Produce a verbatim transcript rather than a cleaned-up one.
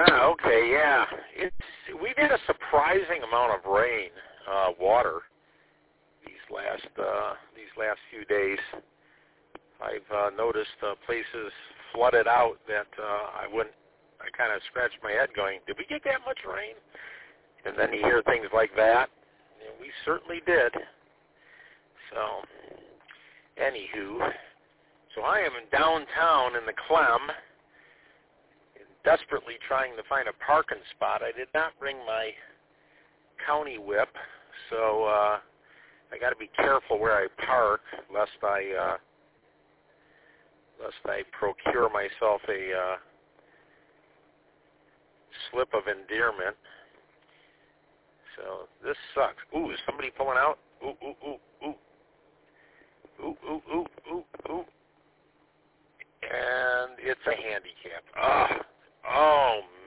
Ah, okay, yeah. It's we've had a surprising amount of rain, uh, water these last uh, these last few days. I've uh, noticed uh, places flooded out that uh, I wouldn't. I kind of scratched my head, going, "Did we get that much rain?" And then you hear things like that, and we certainly did. So, anywho, so I am in downtown in the Clem, desperately trying to find a parking spot. I did not bring my county whip, so uh, I got to be careful where I park, lest I uh, lest I procure myself a uh, slip of endearment. So this sucks. Ooh, is somebody pulling out? Ooh, ooh, ooh, ooh. Ooh, ooh, ooh, ooh, ooh. And it's a handicap. Oh, oh